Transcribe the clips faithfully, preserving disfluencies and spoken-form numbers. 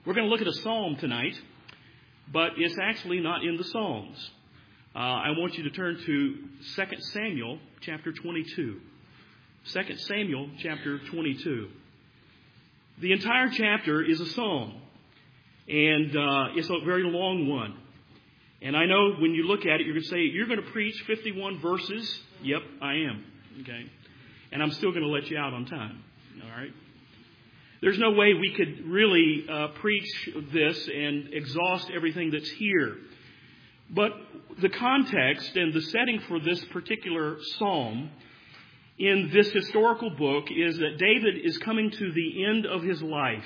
We're going to look at a psalm tonight, but it's actually not in the Psalms. Uh, I want you to turn to Second Samuel chapter twenty-two. Second Samuel chapter twenty-two. The entire chapter is a psalm, and uh, it's a very long one. And I know when you look at it, you're going to say, you're going to preach fifty-one verses. Yep, I am. Okay. And I'm still going to let you out on time. All right. There's no way we could really uh, preach this and exhaust everything that's here. But the context and the setting for this particular psalm in this historical book is that David is coming to the end of his life.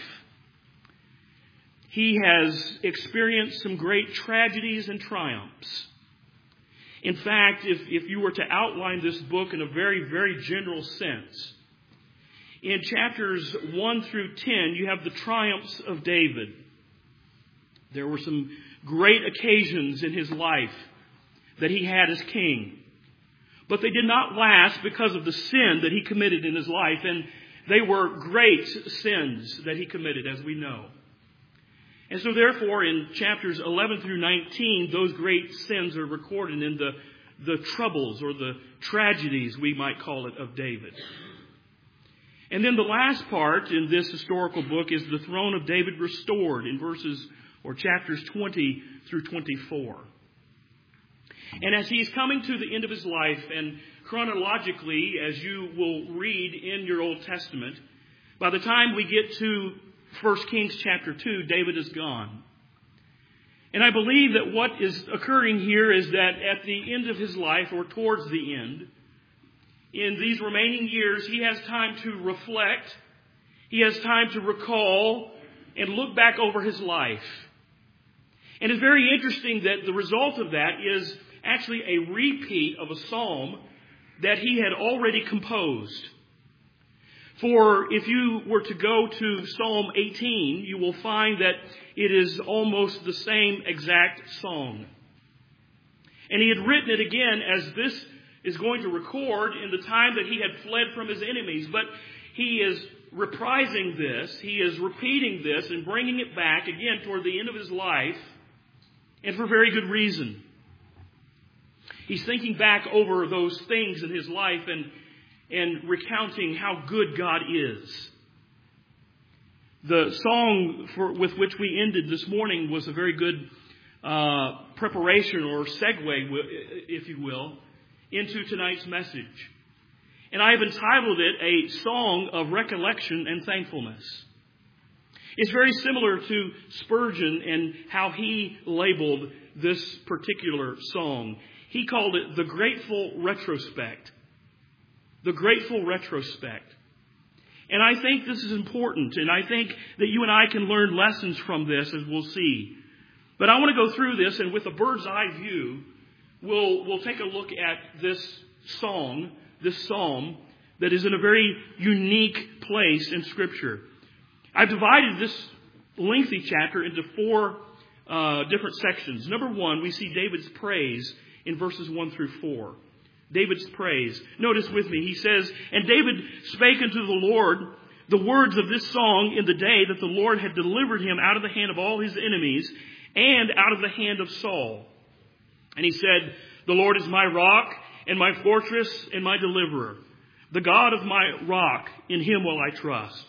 He has experienced some great tragedies and triumphs. In fact, if, if you were to outline this book in a very, very general sense, in chapters one through ten, you have the triumphs of David. There were some great occasions in his life that he had as king. But they did not last because of the sin that he committed in his life. And they were great sins that he committed, as we know. And so therefore, in chapters eleven through nineteen, those great sins are recorded in the, the troubles or the tragedies, we might call it, of David. And then the last part in this historical book is the throne of David restored in verses or chapters twenty through twenty-four. And as he's coming to the end of his life, and chronologically, as you will read in your Old Testament, by the time we get to First Kings chapter two, David is gone. And I believe that what is occurring here is that at the end of his life, or towards the end, in these remaining years, he has time to reflect. He has time to recall and look back over his life. And it's very interesting that the result of that is actually a repeat of a psalm that he had already composed. For if you were to go to Psalm eighteen, you will find that it is almost the same exact song. And he had written it again as this is going to record in the time that he had fled from his enemies. But he is reprising this, he is repeating this and bringing it back again toward the end of his life, and for very good reason. He's thinking back over those things in his life and, and recounting how good God is. The song for, with which we ended this morning was a very good uh, preparation or segue, if you will, into tonight's message. And I have entitled it A Song of Recollection and Thankfulness. It's very similar to Spurgeon and how he labeled this particular song. He called it the Grateful Retrospect. The Grateful Retrospect. And I think this is important, and I think that you and I can learn lessons from this, as we'll see. But I want to go through this, and with a bird's eye view, We'll, we'll take a look at this song, this psalm, that is in a very unique place in Scripture. I've divided this lengthy chapter into four uh, different sections. Number one, we see David's praise in verses one through four. David's praise. Notice with me, he says, "And David spake unto the Lord the words of this song in the day that the Lord had delivered him out of the hand of all his enemies and out of the hand of Saul. And he said, The Lord is my rock and my fortress and my deliverer. The God of my rock, in him will I trust.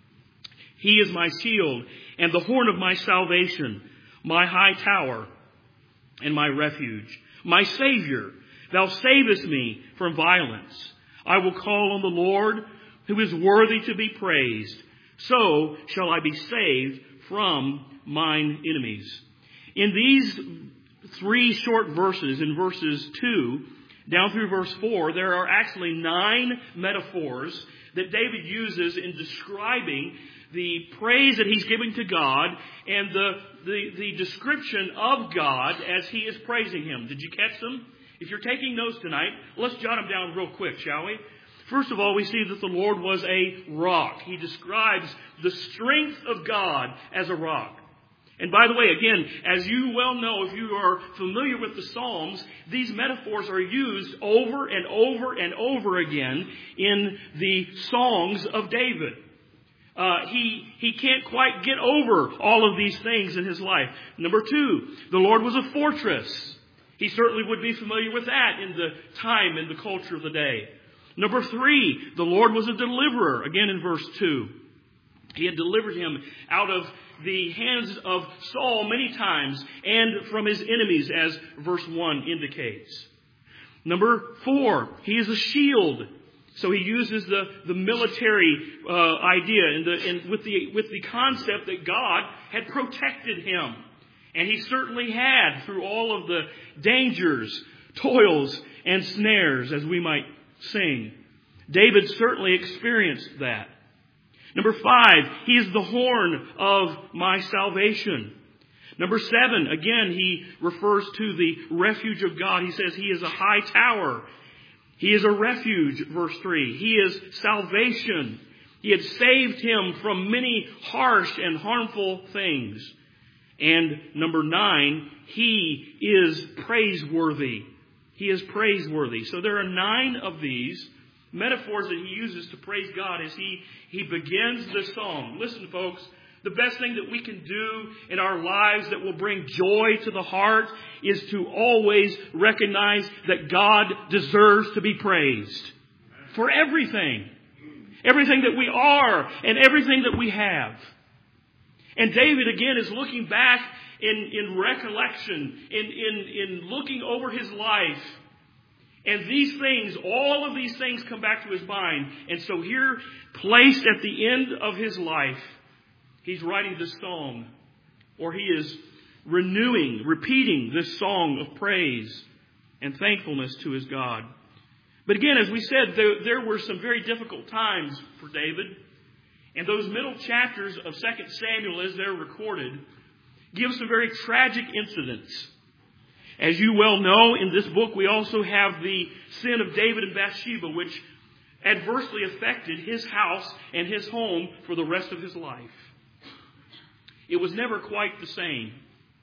He is my shield and the horn of my salvation, my high tower and my refuge. My Savior, thou savest me from violence. I will call on the Lord, who is worthy to be praised. So shall I be saved from mine enemies." In these three short verses, in verses two down through verse four, there are actually nine metaphors that David uses in describing the praise that he's giving to God and the, the, the description of God as he is praising him. Did you catch them? If you're taking notes tonight, let's jot them down real quick, shall we? First of all, we see that the Lord was a rock. He describes the strength of God as a rock. And by the way, again, as you well know, if you are familiar with the Psalms, these metaphors are used over and over and over again in the songs of David. Uh, Uh, he, he can't quite get over all of these things in his life. Number two, the Lord was a fortress. He certainly would be familiar with that in the time and the culture of the day. Number three, the Lord was a deliverer. Again in verse two. He had delivered him out of the hands of Saul many times and from his enemies, as verse one indicates. Number four, he is a shield. So he uses the, the military uh, idea and, the, and with the with the concept that God had protected him. And he certainly had through all of the dangers, toils, and snares, as we might sing. David certainly experienced that. Number five, he is the horn of my salvation. Number seven, again, he refers to the refuge of God. He says he is a high tower. He is a refuge, verse three. He is salvation. He had saved him from many harsh and harmful things. And number nine, he is praiseworthy. He is praiseworthy. So there are nine of these metaphors that he uses to praise God as he, he begins the song. Listen, folks, the best thing that we can do in our lives that will bring joy to the heart is to always recognize that God deserves to be praised for everything. Everything that we are and everything that we have. And David, again, is looking back in, in recollection, in, in, in looking over his life. And these things, all of these things come back to his mind. And so here, placed at the end of his life, he's writing this song, or he is renewing, repeating this song of praise and thankfulness to his God. But again, as we said, there, there were some very difficult times for David. And those middle chapters of Second Samuel, as they're recorded, give some very tragic incidents. As you well know, in this book we also have the sin of David and Bathsheba, which adversely affected his house and his home for the rest of his life. It was never quite the same.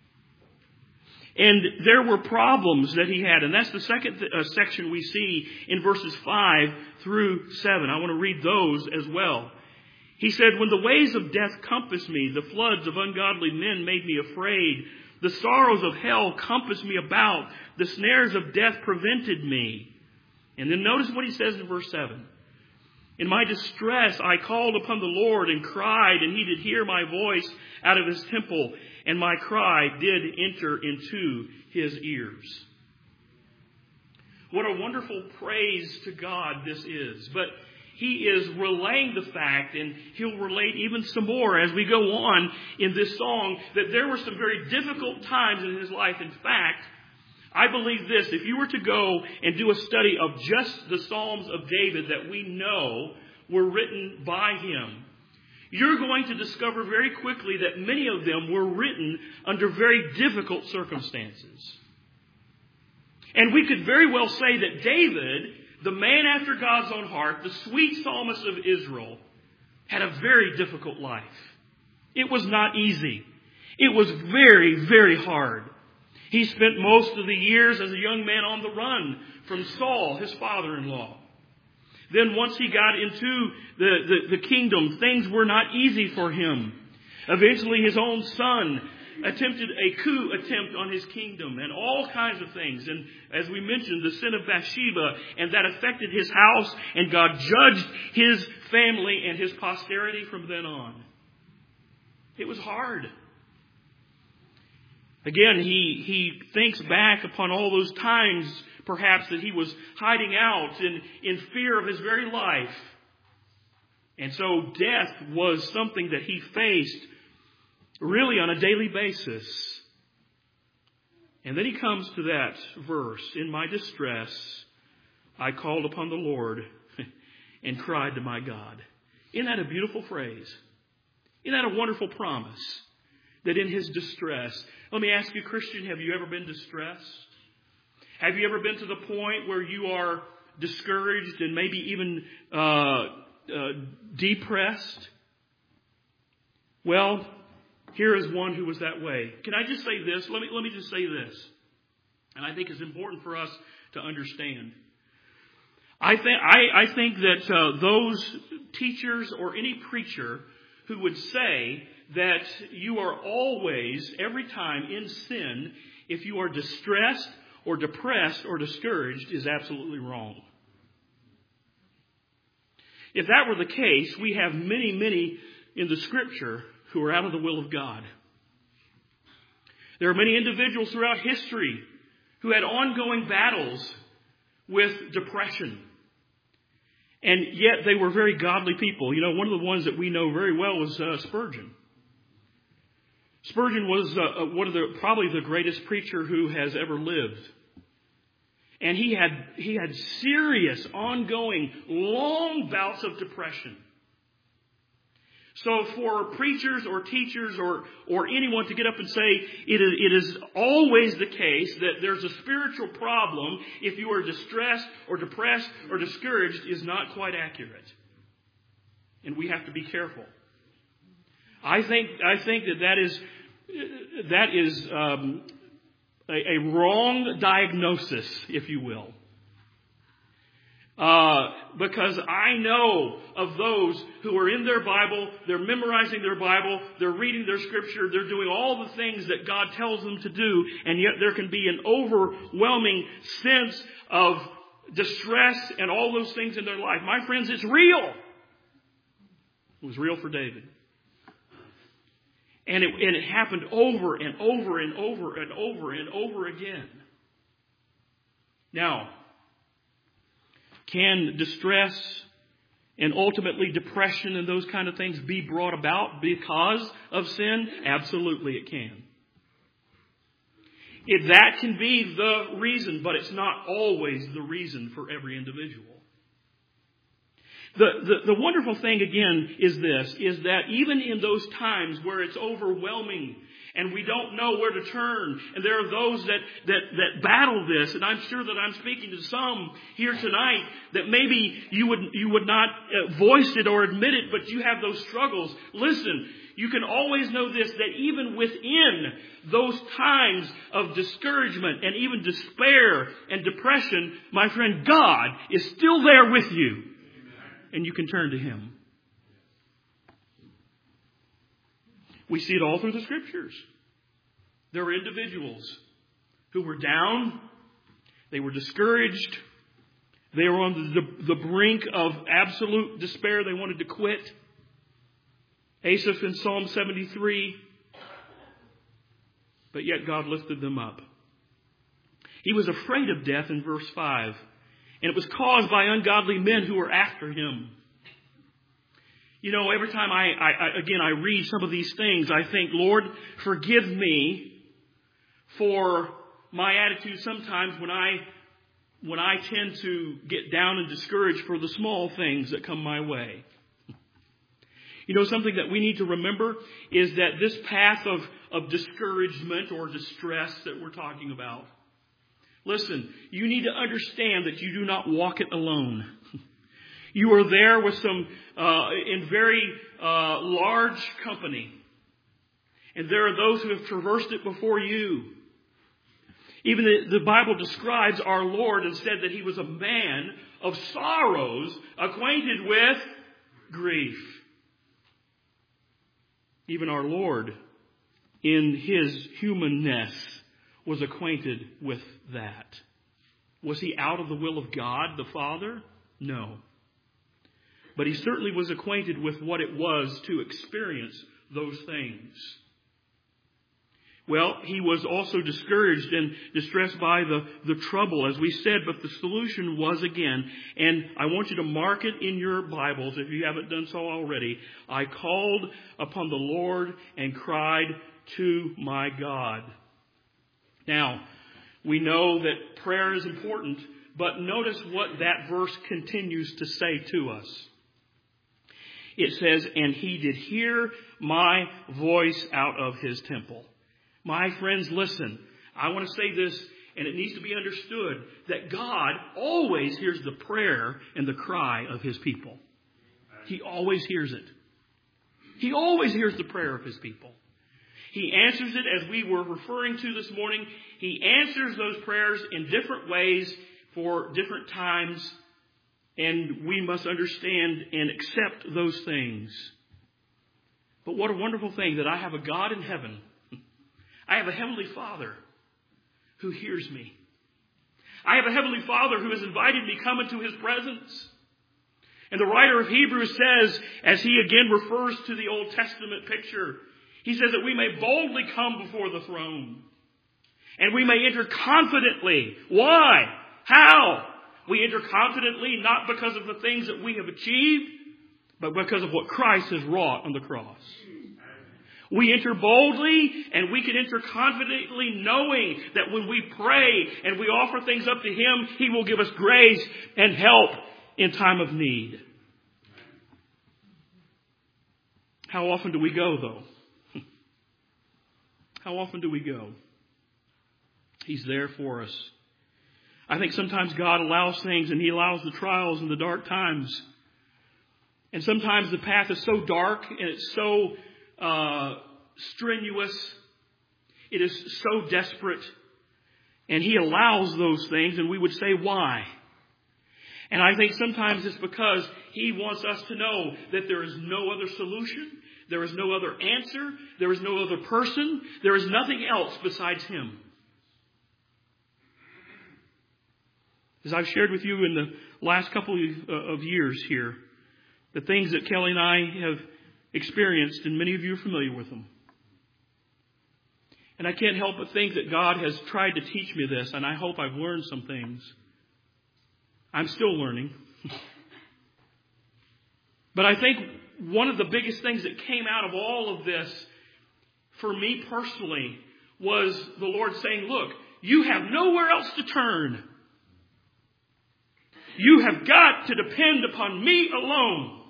And there were problems that he had. And that's the second th- uh, section we see in verses five through seven. I want to read those as well. He said, when the ways of death compassed me, the floods of ungodly men made me afraid. The sorrows of hell compassed me about. The snares of death prevented me. And then notice what he says in verse seven. In my distress I called upon the Lord and cried, and he did hear my voice out of his temple, and my cry did enter into his ears. What a wonderful praise to God this is. But he is relaying the fact, and he'll relate even some more as we go on in this song, that there were some very difficult times in his life. In fact, I believe this, if you were to go and do a study of just the Psalms of David that we know were written by him, you're going to discover very quickly that many of them were written under very difficult circumstances. And we could very well say that David, the man after God's own heart, the sweet psalmist of Israel, had a very difficult life. It was not easy. It was very, very hard. He spent most of the years as a young man on the run from Saul, his father-in-law. Then once he got into the, the, the kingdom, things were not easy for him. Eventually his own son attempted a coup attempt on his kingdom and all kinds of things. And as we mentioned, the sin of Bathsheba, and that affected his house, and God judged his family and his posterity from then on. It was hard. Again, he, he thinks back upon all those times, perhaps, that he was hiding out in, in fear of his very life. And so death was something that he faced really on a daily basis. And then he comes to that verse, in my distress, I called upon the Lord and cried to my God. Isn't that a beautiful phrase? Isn't that a wonderful promise? That in his distress, let me ask you, Christian, have you ever been distressed? Have you ever been to the point where you are discouraged and maybe even uh, uh, depressed? Well, here is one who was that way. Can I just say this? Let me, let me just say this. And I think it's important for us to understand. I think, I, I think that uh, those teachers or any preacher who would say that you are always, every time, in sin if you are distressed or depressed or discouraged is absolutely wrong. If that were the case, we have many, many in the Scripture who are out of the will of God. There are many individuals throughout history who had ongoing battles with depression. And yet they were very godly people. You know, one of the ones that we know very well was uh, Spurgeon. Spurgeon was uh, one of the, probably the greatest preacher who has ever lived. And he had, he had serious, ongoing, long bouts of depression. So for preachers or teachers or, or anyone to get up and say it is, it is always the case that there's a spiritual problem if you are distressed or depressed or discouraged is not quite accurate. And we have to be careful. I think I think that that is that is um, a, a wrong diagnosis, if you will. Uh, because I know of those who are in their Bible, they're memorizing their Bible, they're reading their Scripture, they're doing all the things that God tells them to do, and yet there can be an overwhelming sense of distress and all those things in their life. My friends, it's real. It was real for David. And it, and it happened over and over and over and over and over again. Now, can distress and ultimately depression and those kind of things be brought about because of sin? Absolutely it can. If that can be the reason, but it's not always the reason for every individual. The, the, the wonderful thing again is this, is that even in those times where it's overwhelming and we don't know where to turn, and there are those that, that, that battle this, and I'm sure that I'm speaking to some here tonight that maybe you would, you would not voice it or admit it, but you have those struggles. Listen, you can always know this, that even within those times of discouragement and even despair and depression, my friend, God is still there with you. And you can turn to Him. We see it all through the Scriptures. There were individuals who were down. They were discouraged. They were on the, the brink of absolute despair. They wanted to quit. Asaph in Psalm seventy-three. But yet God lifted them up. He was afraid of death in verse five. And it was caused by ungodly men who were after him. You know, every time I, I, I, again, I read some of these things, I think, Lord, forgive me for my attitude sometimes when I, when I tend to get down and discouraged for the small things that come my way. You know, something that we need to remember is that this path of, of discouragement or distress that we're talking about, listen, you need to understand that you do not walk it alone. You are there with some, uh, in very uh, large company. And there are those who have traversed it before you. Even the, the Bible describes our Lord and said that He was a man of sorrows, acquainted with grief. Even our Lord, in His humanness, was acquainted with that. Was He out of the will of God, the Father? No. But He certainly was acquainted with what it was to experience those things. Well, He was also discouraged and distressed by the, the trouble, as we said, but the solution was again, and I want you to mark it in your Bibles if you haven't done so already. I called upon the Lord and cried to my God. Now, we know that prayer is important, but notice what that verse continues to say to us. It says, and He did hear my voice out of His temple. My friends, listen, I want to say this, and it needs to be understood, that God always hears the prayer and the cry of His people. He always hears it. He always hears the prayer of His people. He answers it, as we were referring to this morning. He answers those prayers in different ways for different times. And we must understand and accept those things. But what a wonderful thing that I have a God in heaven. I have a Heavenly Father who hears me. I have a Heavenly Father who has invited me to come into His presence. And the writer of Hebrews says, as he again refers to the Old Testament picture, he says that we may boldly come before the throne. And we may enter confidently. Why? How? We enter confidently not because of the things that we have achieved, but because of what Christ has wrought on the cross. We enter boldly, and we can enter confidently knowing that when we pray and we offer things up to Him, He will give us grace and help in time of need. How often do we go, though? How often do we go? He's there for us. I think sometimes God allows things, and He allows the trials and the dark times. And sometimes the path is so dark and it's so uh, strenuous. It is so desperate. And He allows those things, and we would say, why? And I think sometimes it's because He wants us to know that there is no other solution. There is no other answer. There is no other person. There is nothing else besides Him. As I've shared with you in the last couple of years here, the things that Kelly and I have experienced, and many of you are familiar with them. And I can't help but think that God has tried to teach me this, and I hope I've learned some things. I'm still learning. But I think one of the biggest things that came out of all of this, for me personally, was the Lord saying, look, you have nowhere else to turn. You have got to depend upon me alone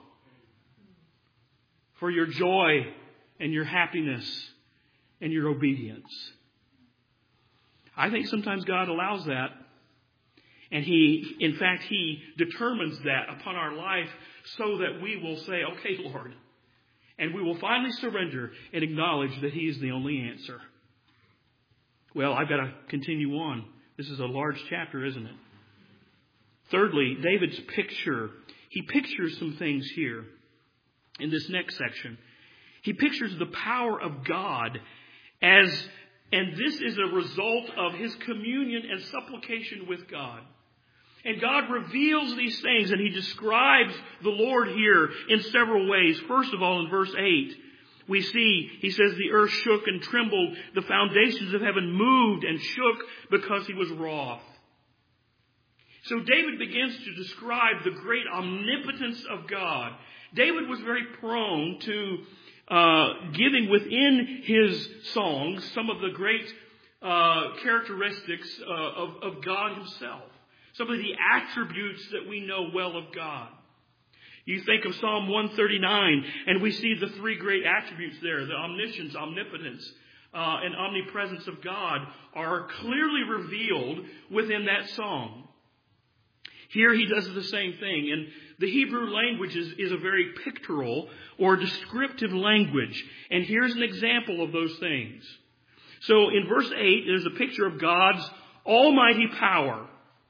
for your joy and your happiness and your obedience. I think sometimes God allows that. And He, in fact, He determines that upon our life so that we will say, okay, Lord. And we will finally surrender and acknowledge that He is the only answer. Well, I've got to continue on. This is a large chapter, isn't it? Thirdly, David's picture. He pictures some things here in this next section. He pictures the power of God as, and this is a result of his communion and supplication with God. And God reveals these things, and He describes the Lord here in several ways. First of all, in verse eight, we see, he says, the earth shook and trembled. The foundations of heaven moved and shook because He was wroth. So David begins to describe the great omnipotence of God. David was very prone to uh, giving within his songs some of the great uh, characteristics uh, of, of God Himself. Some of the attributes that we know well of God. You think of Psalm one thirty-nine, and we see the three great attributes there. The omniscience, omnipotence, uh, and omnipresence of God are clearly revealed within that song. Here he does the same thing. And the Hebrew language is, is a very pictorial or descriptive language. And here's an example of those things. So in verse eight, there's a picture of God's almighty power.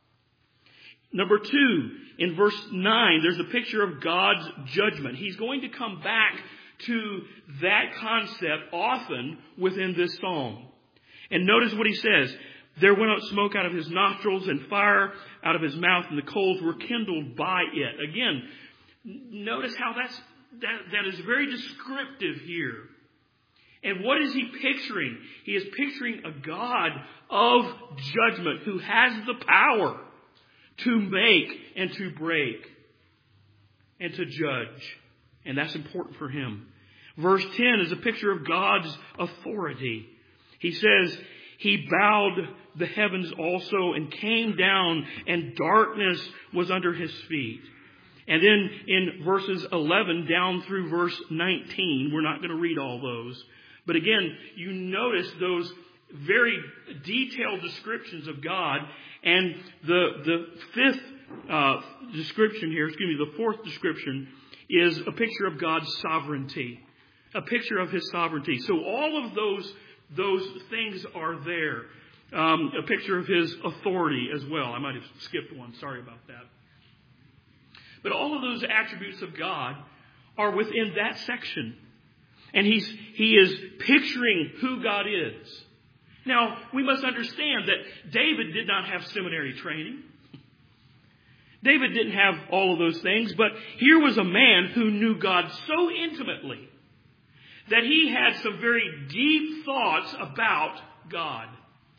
Number two, in verse nine, there's a picture of God's judgment. He's going to come back to that concept often within this psalm. And notice what he says. There went out smoke out of His nostrils and fire out of His mouth, and the coals were kindled by it. Again, notice how that's that, that is very descriptive here. And what is He picturing? He is picturing a God of judgment who has the power to make and to break and to judge. And that's important for Him. Verse ten is a picture of God's authority. He says, He bowed the heavens also and came down, and darkness was under His feet. And then in verses eleven down through verse nineteen, we're not going to read all those. But again, you notice those very detailed descriptions of God. And the, the fifth uh, description here, excuse me, the fourth description is a picture of God's sovereignty. A picture of His sovereignty. So all of those Those things are there. Um, a picture of His authority as well. I might have skipped one. Sorry about that. But all of those attributes of God are within that section. And he's, he is picturing who God is. Now, we must understand that David did not have seminary training. David didn't have all of those things, but here was a man who knew God so intimately that he had some very deep thoughts about God.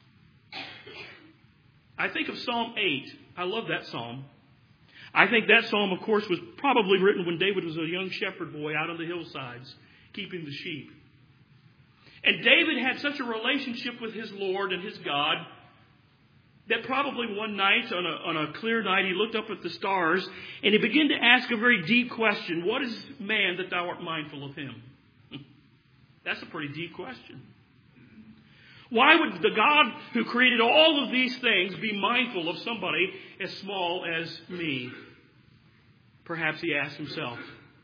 I think of Psalm eight. I love that psalm. I think that psalm, of course, was probably written when David was a young shepherd boy out on the hillsides, keeping the sheep. And David had such a relationship with his Lord and his God that probably one night, on a, on a clear night, he looked up at the stars and he began to ask a very deep question. What is man that thou art mindful of him? That's a pretty deep question. Why would the God who created all of these things be mindful of somebody as small as me? Perhaps he asked himself.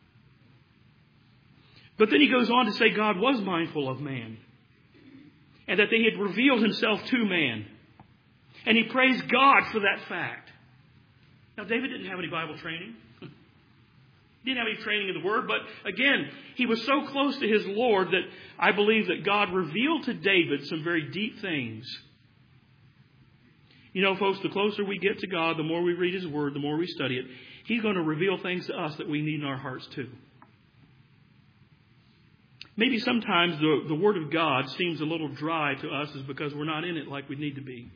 But then he goes on to say God was mindful of man, and that he had revealed himself to man. And he praised God for that fact. Now, David didn't have any Bible training. He didn't have any training in the Word. But again, he was so close to his Lord that I believe that God revealed to David some very deep things. You know, folks, the closer we get to God, the more we read His Word, the more we study it, He's going to reveal things to us that we need in our hearts too. Maybe sometimes the, the Word of God seems a little dry to us is because we're not in it like we need to be.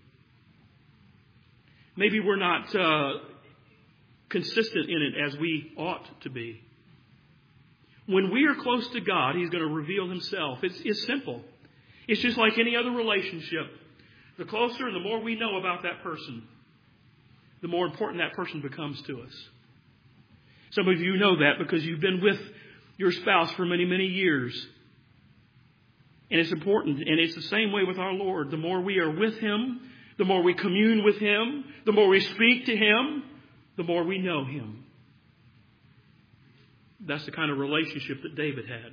Maybe we're not uh, consistent in it as we ought to be. When we are close to God, He's going to reveal Himself. It's, it's simple. It's just like any other relationship. The closer and the more we know about that person, the more important that person becomes to us. Some of you know that because you've been with your spouse for many, many years. And it's important. And it's the same way with our Lord. The more we are with Him, the more we commune with Him, the more we speak to Him, the more we know Him. That's the kind of relationship that David had.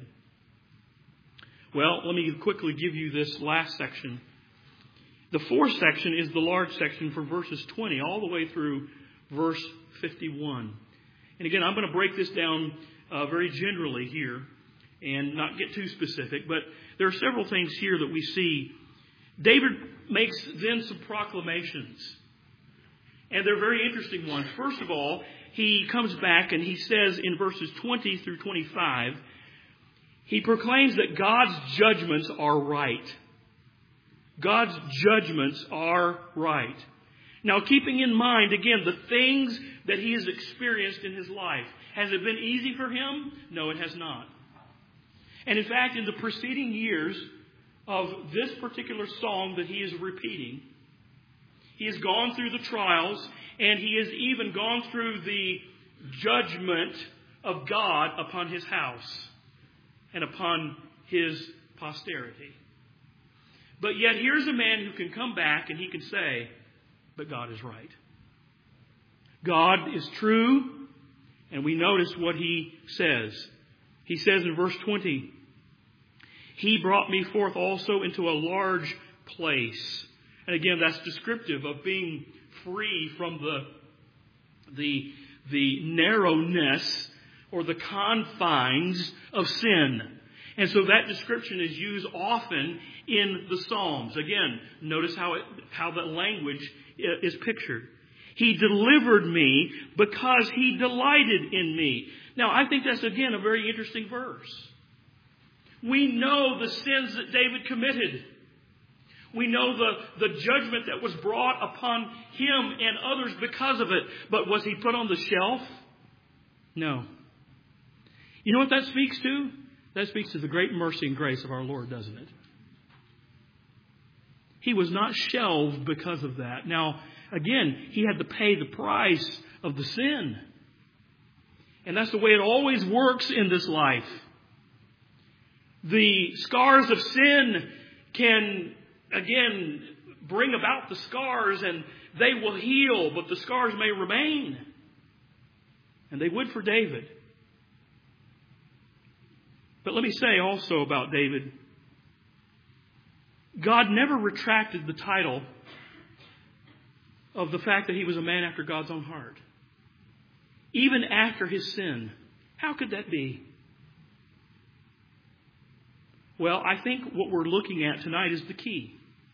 Well, let me quickly give you this last section. The fourth section is the large section from verses twenty all the way through verse fifty-one. And again, I'm going to break this down uh, very generally here and not get too specific, but there are several things here that we see. David makes then some proclamations, and they're very interesting ones. First of all, he comes back and he says in verses twenty through twenty-five, he proclaims that God's judgments are right. God's judgments are right. Now, keeping in mind, again, the things that he has experienced in his life. Has it been easy for him? No, it has not. And in fact, in the preceding years of this particular song that he is repeating, he has gone through the trials, and he has even gone through the judgment of God upon his house and upon his posterity. But yet here's a man who can come back and he can say, but God is right. God is true, and we notice what he says. He says in verse twenty, He brought me forth also into a large place. And again, that's descriptive of being free from the, the, the narrowness or the confines of sin. And so that description is used often in the Psalms. Again, notice how it, how the language is pictured. He delivered me because He delighted in me. Now, I think that's, again, a very interesting verse. We know the sins that David committed. We know the, the judgment that was brought upon him and others because of it. But was he put on the shelf? No. You know what that speaks to? That speaks to the great mercy and grace of our Lord, doesn't it? He was not shelved because of that. Now, again, he had to pay the price of the sin. And that's the way it always works in this life. The scars of sin can, again, bring about the scars and they will heal, but the scars may remain. And they would for David. But let me say also about David, God never retracted the title of the fact that he was a man after God's own heart. Even after his sin. How could that be? Well, I think what we're looking at tonight is the key.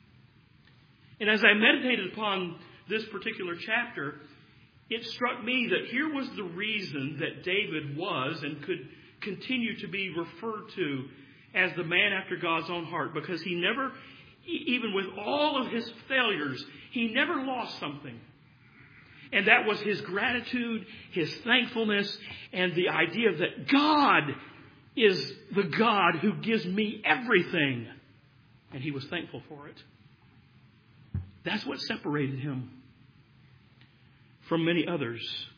And as I meditated upon this particular chapter, it struck me that here was the reason that David was and could continue to be referred to as the man after God's own heart, because he never, even with all of his failures, he never lost something. And that was his gratitude, his thankfulness, and the idea that God is the God who gives me everything. And he was thankful for it. That's what separated him from many others.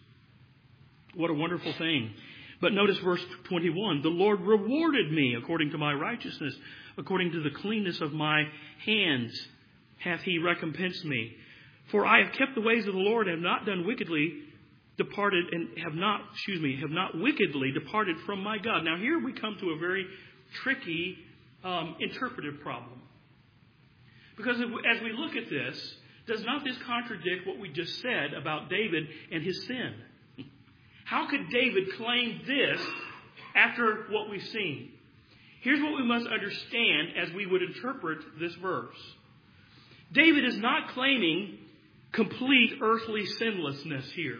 What a wonderful thing. But notice verse twenty-one. The Lord rewarded me according to my righteousness, according to the cleanness of my hands hath he recompensed me. For I have kept the ways of the Lord, and have not done wickedly, departed, and have not, excuse me, have not wickedly departed from my God. Now here we come to a very tricky um, interpretive problem. Because if, as we look at this, does not this contradict what we just said about David and his sin? How could David claim this after what we've seen? Here's what we must understand as we would interpret this verse. David is not claiming complete earthly sinlessness here.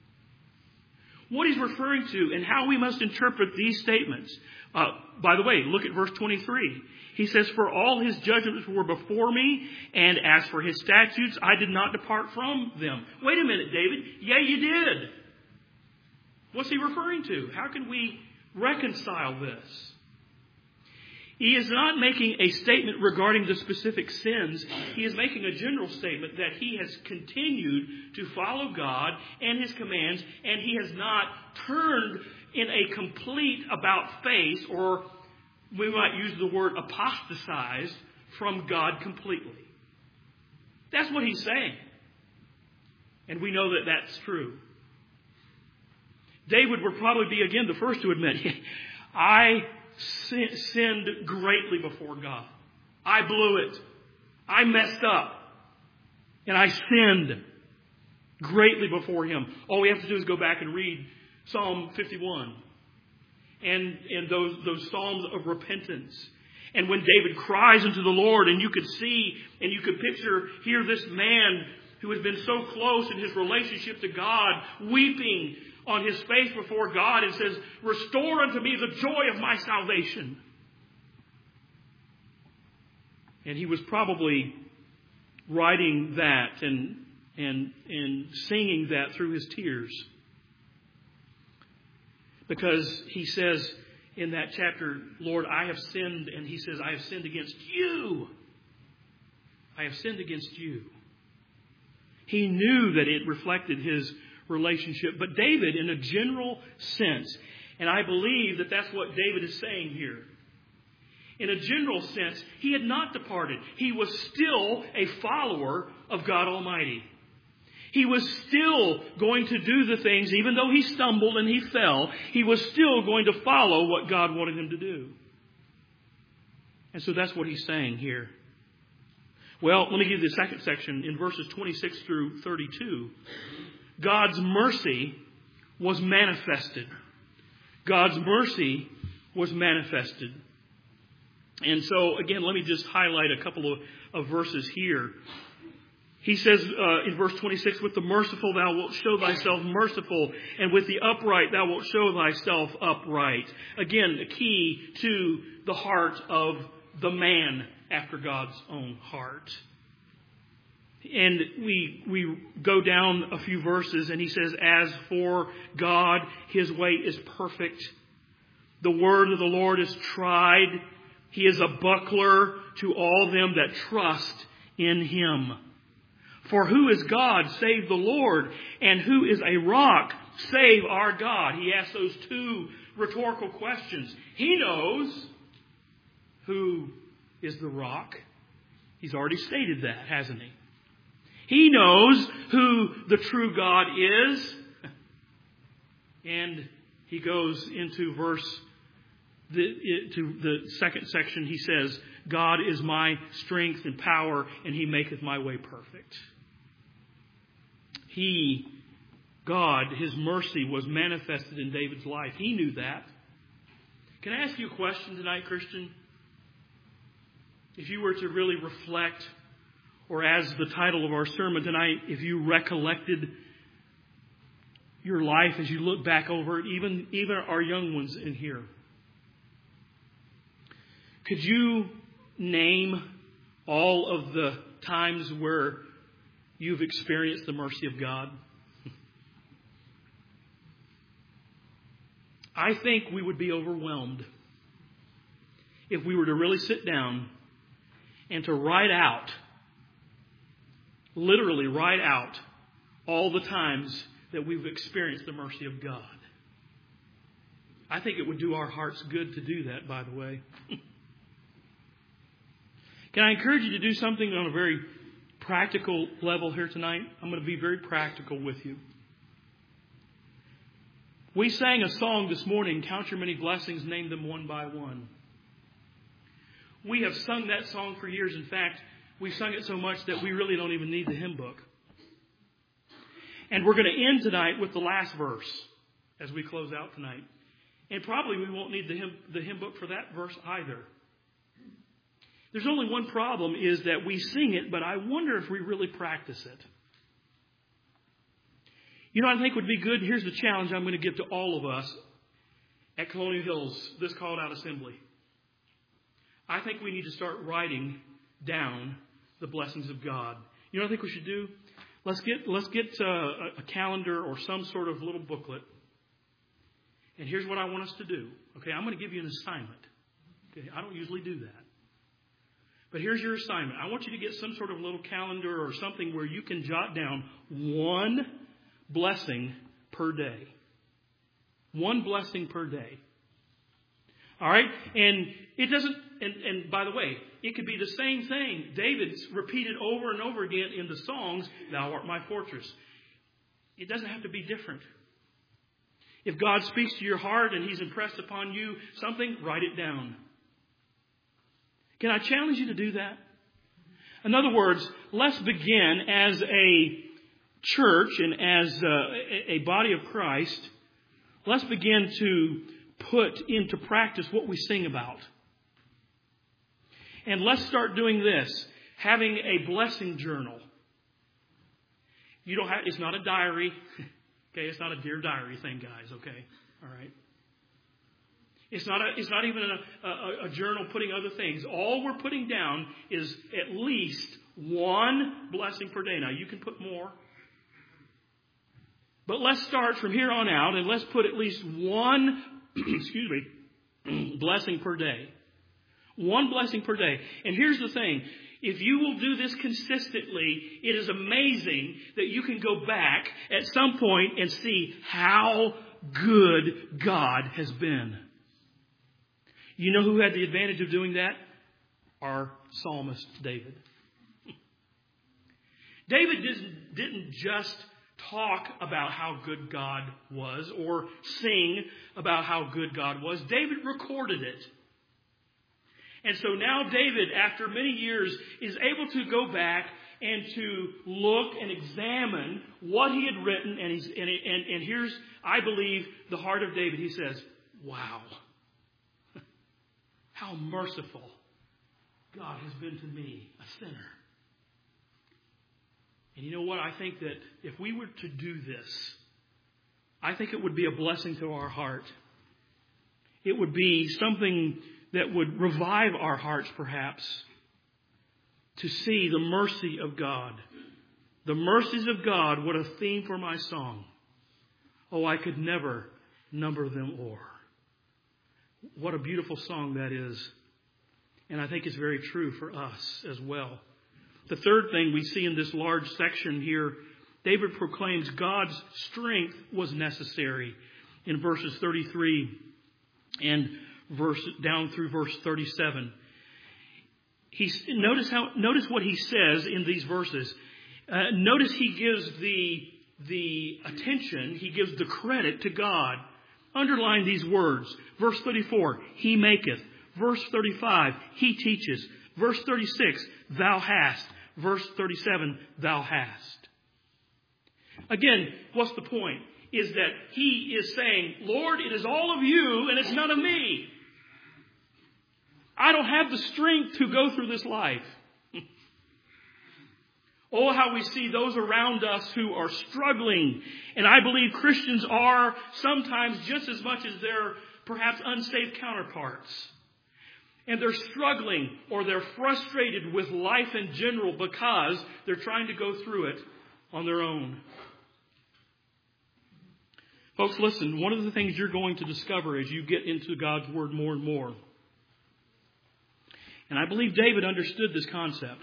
What he's referring to and how we must interpret these statements. Uh, by the way, look at verse twenty-three. He says, for all his judgments were before me, and as for his statutes, I did not depart from them. Wait a minute, David. Yeah, you did. What's he referring to? How can we reconcile this? He is not making a statement regarding the specific sins. He is making a general statement that he has continued to follow God and his commands, and he has not turned in a complete about face, or we might use the word apostatized, from God completely. That's what he's saying. And we know that that's true. David would probably be, again, the first to admit, I sinned greatly before God. I blew it. I messed up. And I sinned greatly before him. All we have to do is go back and read Psalm fifty-one. And, and those, those psalms of repentance. And when David cries unto the Lord, and you could see and you could picture here this man who has been so close in his relationship to God, weeping on his face before God, and says, restore unto me the joy of my salvation. And he was probably writing that and, and, and singing that through his tears. Because he says in that chapter, Lord, I have sinned, and he says, I have sinned against you. I have sinned against you. He knew that it reflected his relationship. But David, in a general sense, and I believe that that's what David is saying here. In a general sense, he had not departed. He was still a follower of God Almighty. He was still going to do the things, even though he stumbled and he fell, he was still going to follow what God wanted him to do. And so that's what he's saying here. Well, let me give you the second section in verses twenty-six through thirty-two. God's mercy was manifested. God's mercy was manifested. And so, again, let me just highlight a couple of, of verses here. He says uh, in verse twenty-six, with the merciful thou wilt show thyself merciful, and with the upright thou wilt show thyself upright. Again, a key to the heart of the man after God's own heart. And we we go down a few verses, and he says, as for God, his way is perfect. The word of the Lord is tried. He is a buckler to all them that trust in him. For who is God save the Lord? And who is a rock save our God? He asks those two rhetorical questions. He knows who is the rock. He's already stated that, hasn't he? He knows who the true God is. And he goes into verse, the, to the second section. He says, God is my strength and power, and he maketh my way perfect. He, God, his mercy was manifested in David's life. He knew that. Can I ask you a question tonight, Christian? if you were to really reflect, or as the title of our sermon tonight, if you recollected your life as you look back over it, even, even our young ones in here, could you name all of the times where you've experienced the mercy of God? I think we would be overwhelmed if we were to really sit down and to write out, literally write out, all the times that we've experienced the mercy of God. I think it would do our hearts good to do that, by the way. Can I encourage you to do something on a very practical level here tonight? I'm going to be very practical with you. We sang a song this morning, Count Your Many Blessings, Name Them One by One. We have sung that song for years. In fact, we've sung it so much that we really don't even need the hymn book. And we're going to end tonight with the last verse as we close out tonight. And probably we won't need the hymn, the hymn book for that verse either. There's only one problem, is that we sing it, but I wonder if we really practice it. You know what I think would be good? Here's the challenge I'm going to give to all of us at Colonial Hills, this called out assembly. I think we need to start writing down the blessings of God. You know what I think we should do? Let's get let's get uh, a calendar or some sort of little booklet. And here's what I want us to do. Okay, I'm going to give you an assignment. Okay, I don't usually do that. But here's your assignment. I want you to get some sort of little calendar or something where you can jot down one blessing per day. One blessing per day. All right? And it doesn't, and, and by the way, it could be the same thing. David's repeated over and over again in the songs, Thou art my fortress. It doesn't have to be different. If God speaks to your heart and He's impressed upon you something, write it down. Can I challenge you to do that? In other words, let's begin as a church and as a, a body of Christ, let's begin to put into practice what we sing about. And let's start doing this, having a blessing journal. You don't have, it's not a diary. Okay, it's not a Dear Diary thing, guys, okay? All right. It's not a, it's not even a, a, a journal putting other things. All we're putting down is at least one blessing per day. Now, you can put more. But let's start from here on out and let's put at least one, excuse me, blessing per day. One blessing per day. And here's the thing. If you will do this consistently, it is amazing that you can go back at some point and see how good God has been. You know who had the advantage of doing that? Our psalmist, David. David didn't, didn't just talk about how good God was or sing about how good God was. David recorded it. And so now David, after many years, is able to go back and to look and examine what he had written. And, he's, and, and, and here's, I believe, the heart of David. He says, wow. How merciful God has been to me, a sinner. And you know what? I think that if we were to do this, I think it would be a blessing to our heart. It would be something that would revive our hearts, perhaps, to see the mercy of God. The mercies of God, what a theme for my song. Oh, I could never number them o'er. What a beautiful song that is. And I think it's very true for us as well. The third thing we see in this large section here, David proclaims God's strength was necessary in verses thirty-three and verse down through verse thirty-seven. He, notice how notice what he says in these verses. Uh, notice he gives the the attention, he gives the credit to God. Underline these words. Verse thirty-four, He maketh. Verse thirty-five, He teaches. Verse thirty-six, Thou hast. Verse thirty-seven, Thou hast. Again, what's the point? Is that he is saying, Lord, it is all of you and it's none of me. I don't have the strength to go through this life. Oh, how we see those around us who are struggling. And I believe Christians are sometimes just as much as their perhaps unsaved counterparts. And they're struggling or they're frustrated with life in general because they're trying to go through it on their own. Folks, listen, one of the things you're going to discover as you get into God's Word more and more, and I believe David understood this concept,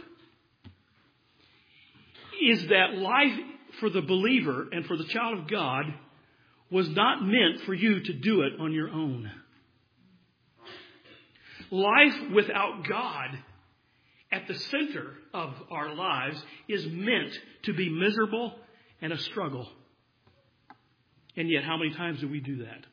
is that life for the believer and for the child of God was not meant for you to do it on your own. Life without God at the center of our lives is meant to be miserable and a struggle. And yet, how many times do we do that?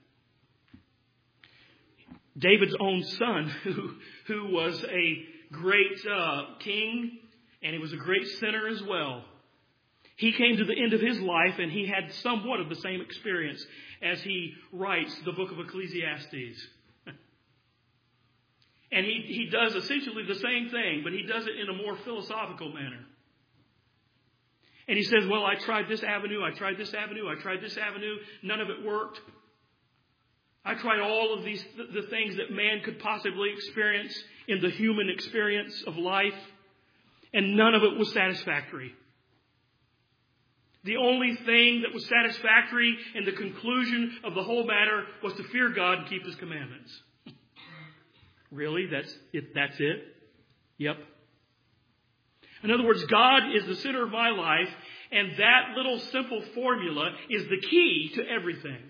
David's own son, who, who was a great uh, king, and he was a great sinner as well. He came to the end of his life and he had somewhat of the same experience as he writes the book of Ecclesiastes. And he, he does essentially the same thing, but he does it in a more philosophical manner. And he says, well, I tried this avenue, I tried this avenue, I tried this avenue, none of it worked. I tried all of these the things that man could possibly experience in the human experience of life, and none of it was satisfactory. The only thing that was satisfactory in the conclusion of the whole matter was to fear God and keep His commandments. Really? That's it? That's it? Yep. In other words, God is the center of my life, and that little simple formula is the key to everything.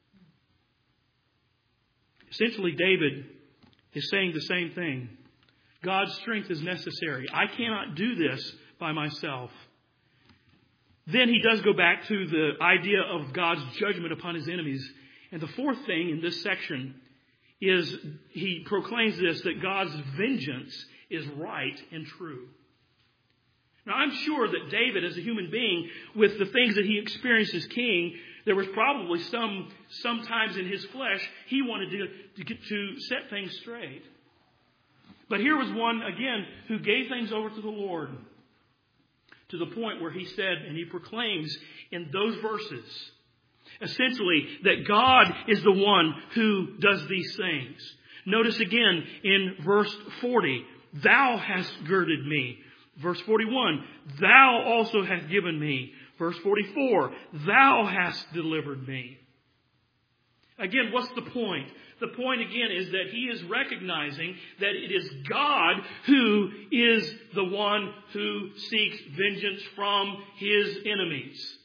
Essentially, David is saying the same thing. God's strength is necessary. I cannot do this by myself. Then he does go back to the idea of God's judgment upon his enemies. And the fourth thing in this section is he proclaims this, that God's vengeance is right and true. Now, I'm sure that David, as a human being, with the things that he experienced as king, there was probably some, sometimes in his flesh, he wanted to, to get to set things straight. But here was one, again, who gave things over to the Lord, to the point where he said, and he proclaims in those verses, essentially, that God is the one who does these things. Notice again in verse forty, thou hast girded me. Verse forty-one, thou also hast given me. Verse forty-four, thou hast delivered me. Again, what's the point? The point again is that he is recognizing that it is God who is the one who seeks vengeance from his enemies.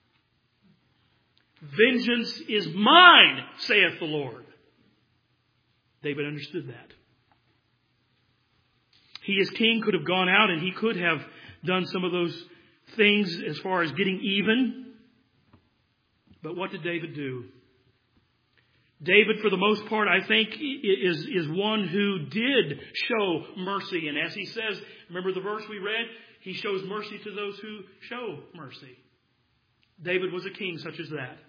Vengeance is mine, saith the Lord. David understood that. He as king could have gone out and he could have done some of those things as far as getting even. But what did David do? David, for the most part, I think, is, is one who did show mercy. And as he says, remember the verse we read? He shows mercy to those who show mercy. David was a king such as that.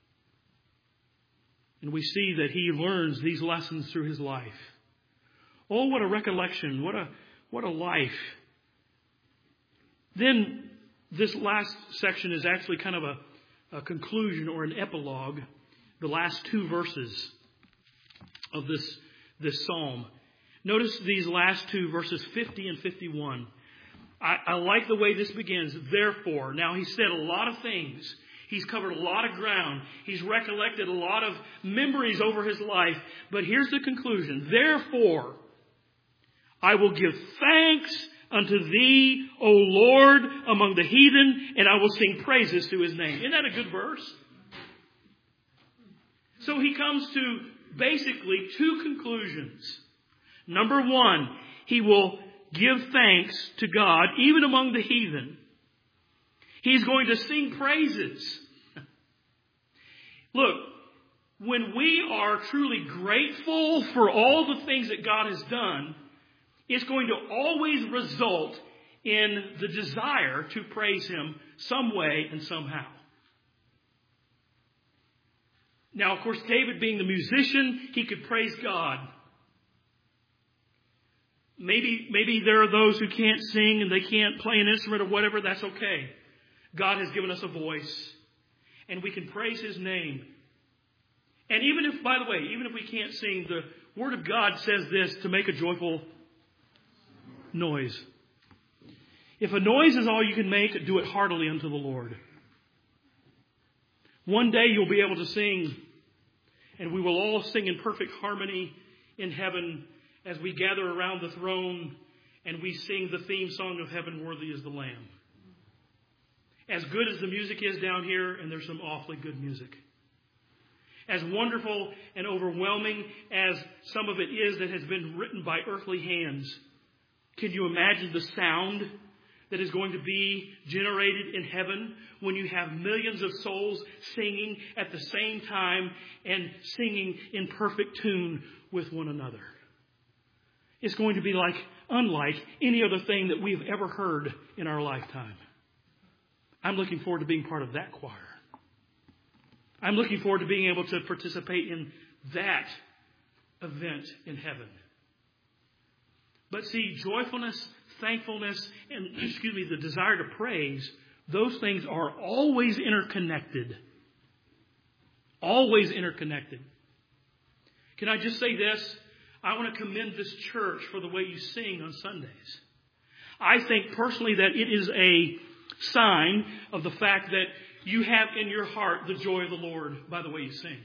And we see that he learns these lessons through his life. Oh, what a recollection. What a, what a life. Then this last section is actually kind of a, a conclusion or an epilogue. The last two verses of this, this psalm. Notice these last two verses, fifty and fifty-one. I, I like the way this begins. Therefore, now he said a lot of things. He's covered a lot of ground. He's recollected a lot of memories over his life. But here's the conclusion. Therefore, I will give thanks unto thee, O Lord, among the heathen, and I will sing praises to his name. Isn't that a good verse? So he comes to basically two conclusions. Number one, he will give thanks to God, even among the heathen. He's going to sing praises. Look, when we are truly grateful for all the things that God has done, it's going to always result in the desire to praise Him some way and somehow. Now, of course, David being the musician, he could praise God. maybe, maybe there are those who can't sing and they can't play an instrument or whatever. That's okay. God has given us a voice, and we can praise His name. And even if, by the way, even if we can't sing, the Word of God says this, to make a joyful noise. If a noise is all you can make, do it heartily unto the Lord. One day you'll be able to sing, and we will all sing in perfect harmony in heaven as we gather around the throne and we sing the theme song of Heaven Worthy is the Lamb. As good as the music is down here, and there's some awfully good music. As wonderful and overwhelming as some of it is that has been written by earthly hands, can you imagine the sound that is going to be generated in heaven when you have millions of souls singing at the same time and singing in perfect tune with one another? It's going to be like unlike any other thing that we've ever heard in our lifetime. I'm looking forward to being part of that choir. I'm looking forward to being able to participate in that event in heaven. But see, joyfulness, thankfulness, and, excuse me, the desire to praise, those things are always interconnected. Always interconnected. Can I just say this? I want to commend this church for the way you sing on Sundays. I think personally that it is a sign of the fact that you have in your heart the joy of the Lord by the way you sing.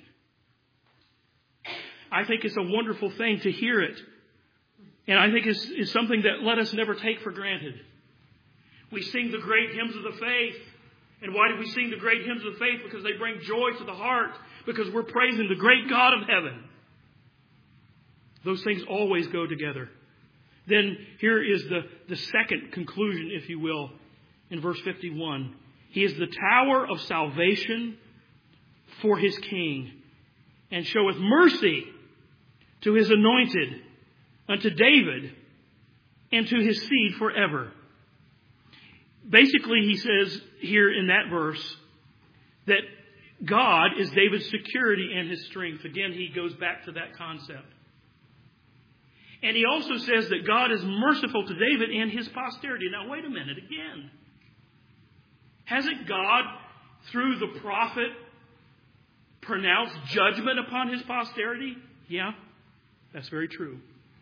I think it's a wonderful thing to hear it. And I think it's, it's something that let us never take for granted. We sing the great hymns of the faith. And why do we sing the great hymns of the faith? Because they bring joy to the heart. Because we're praising the great God of heaven. Those things always go together. Then here is the, the second conclusion, if you will, in verse fifty-one. He is the tower of salvation for His king, and showeth mercy to His anointed, unto David, and to His seed forever. Basically, he says here in that verse that God is David's security and his strength. Again, he goes back to that concept. And he also says that God is merciful to David and his posterity. Now, wait a minute again. Hasn't God, through the prophet, pronounced judgment upon his posterity? Yeah, that's very true.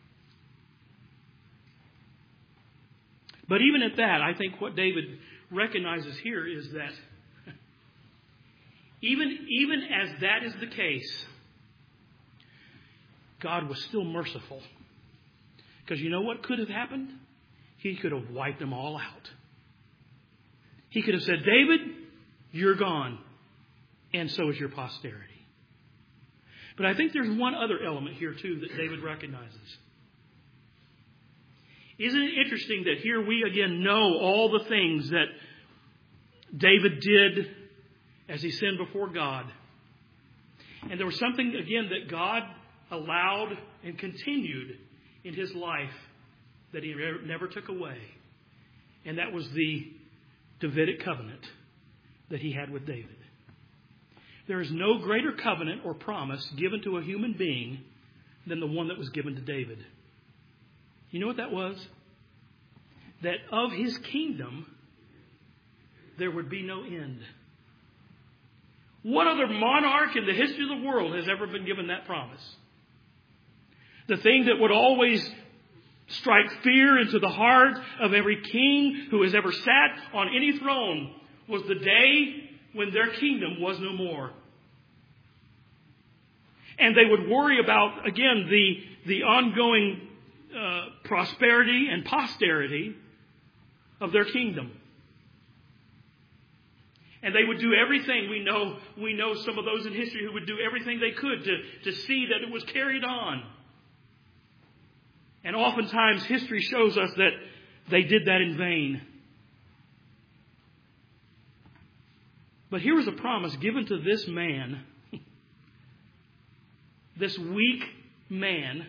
But even at that, I think what David recognizes here is that even, even as that is the case, God was still merciful. Because you know what could have happened? He could have wiped them all out. He could have said, David, you're gone. And so is your posterity. But I think there's one other element here too that David recognizes. Isn't it interesting that here we again know all the things that David did as he sinned before God. And there was something again that God allowed and continued in his life that He never took away. And that was the Davidic covenant that He had with David. There is no greater covenant or promise given to a human being than the one that was given to David. You know what that was? That of his kingdom, there would be no end. What other monarch in the history of the world has ever been given that promise? The thing that would always strike fear into the heart of every king who has ever sat on any throne was the day when their kingdom was no more. And they would worry about, again, the, the ongoing uh, prosperity and posterity of their kingdom. And they would do everything. We know, we know some of those in history who would do everything they could to, to see that it was carried on. And oftentimes history shows us that they did that in vain. But here was a promise given to this man, this weak man,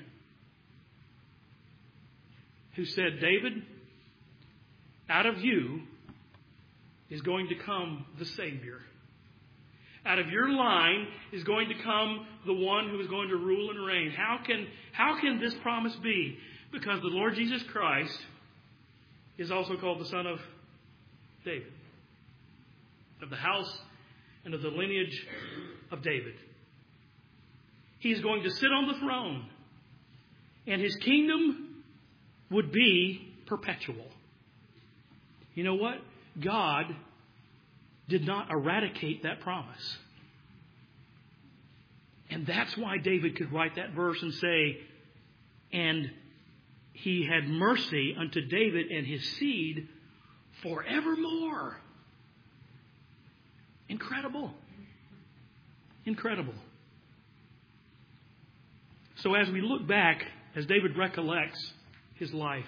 who said, David, out of you is going to come the Savior. Out of your line is going to come the one who is going to rule and reign. How can, how can this promise be? Because the Lord Jesus Christ is also called the Son of David, of the house and of the lineage of David. He's going to sit on the throne, and his kingdom would be perpetual. You know what? God did not eradicate that promise. And that's why David could write that verse and say, and he had mercy unto David and his seed forevermore. Incredible. Incredible. So as we look back, as David recollects his life,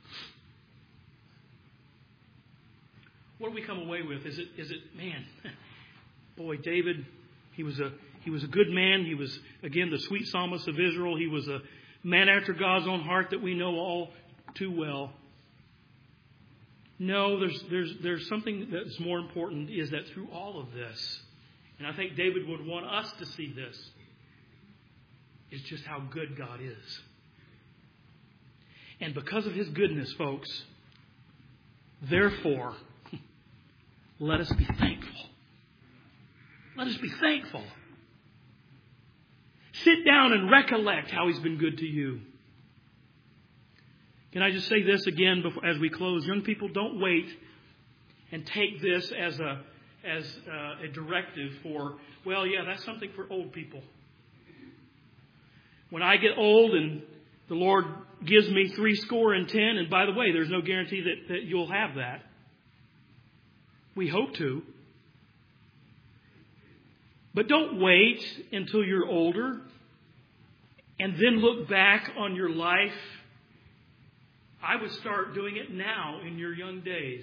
what do we come away with? Is it, is it, man, boy, David, he was a he was a good man. He was, again, the sweet psalmist of Israel. He was a man after God's own heart that we know all too well. No, there's there's there's something that's more important, is that through all of this, and I think David would want us to see this, is just how good God is. And because of his goodness, folks, therefore, let us be thankful. Let us be thankful. Sit down and recollect how he's been good to you. Can I just say this again before, as we close? Young people, don't wait and take this as a as a, a directive for, well, yeah, that's something for old people. When I get old and the Lord gives me three score and ten, and by the way, there's no guarantee that, that you'll have that. We hope to. But don't wait until you're older and then look back on your life. I would start doing it now in your young days.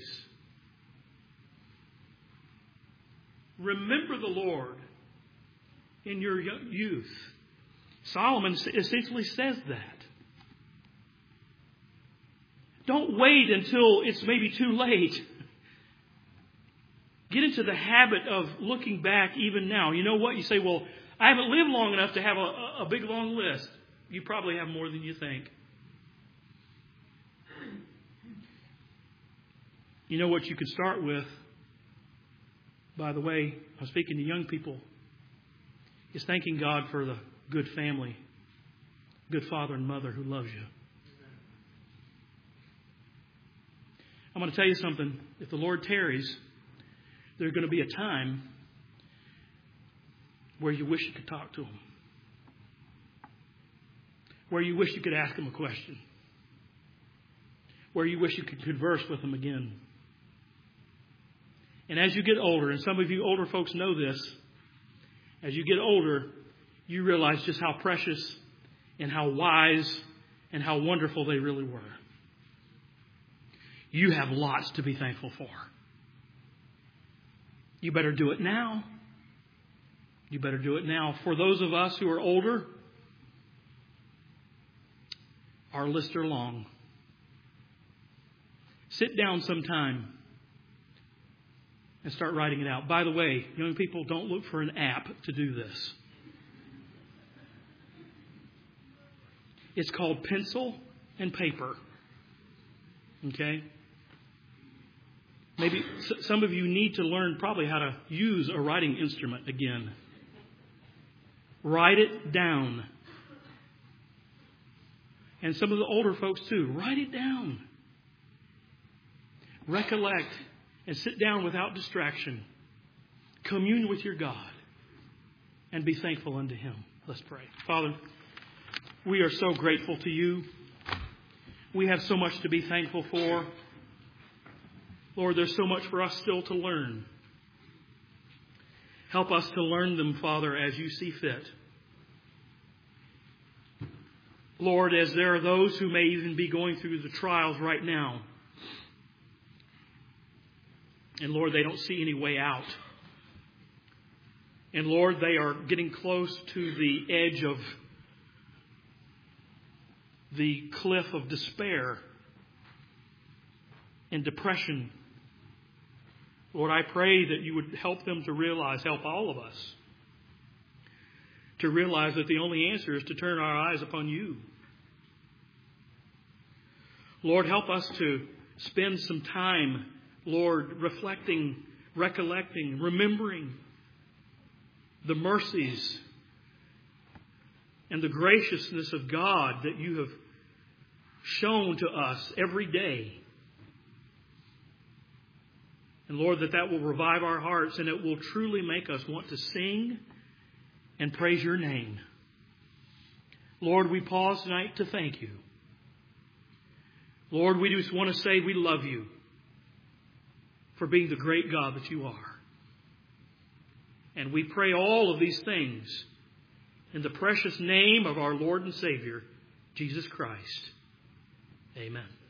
Remember the Lord in your youth. Solomon essentially says that. Don't wait until it's maybe too late. Get into the habit of looking back even now. You know what? You say, well, I haven't lived long enough to have a, a big, long list. You probably have more than you think. You know what you could start with, by the way, I'm speaking to young people, is thanking God for the good family, good father and mother who loves you. I'm going to tell you something. If the Lord tarries, there's going to be a time where you wish you could talk to him. Where you wish you could ask him a question. Where you wish you could converse with him again. And as you get older, and some of you older folks know this, as you get older, you realize just how precious and how wise and how wonderful they really were. You have lots to be thankful for. You better do it now. You better do it now. For those of us who are older, our lists are long. Sit down sometime and start writing it out. By the way, young people, don't look for an app to do this. It's called pencil and paper. Okay? Maybe some of you need to learn probably how to use a writing instrument again. Write it down. And some of the older folks too. Write it down. Recollect and sit down without distraction. Commune with your God and be thankful unto him. Let's pray. Father, we are so grateful to you. We have so much to be thankful for. Lord, there's so much for us still to learn. Help us to learn them, Father, as you see fit. Lord, as there are those who may even be going through the trials right now, and Lord, they don't see any way out. And Lord, they are getting close to the edge of the cliff of despair and depression. Lord, I pray that you would help them to realize, help all of us, to realize that the only answer is to turn our eyes upon you. Lord, help us to spend some time, Lord, reflecting, recollecting, remembering the mercies and the graciousness of God that you have shown to us every day. And Lord, that that will revive our hearts and it will truly make us want to sing and praise your name. Lord, we pause tonight to thank you. Lord, we just want to say we love you for being the great God that you are. And we pray all of these things in the precious name of our Lord and Savior, Jesus Christ. Amen.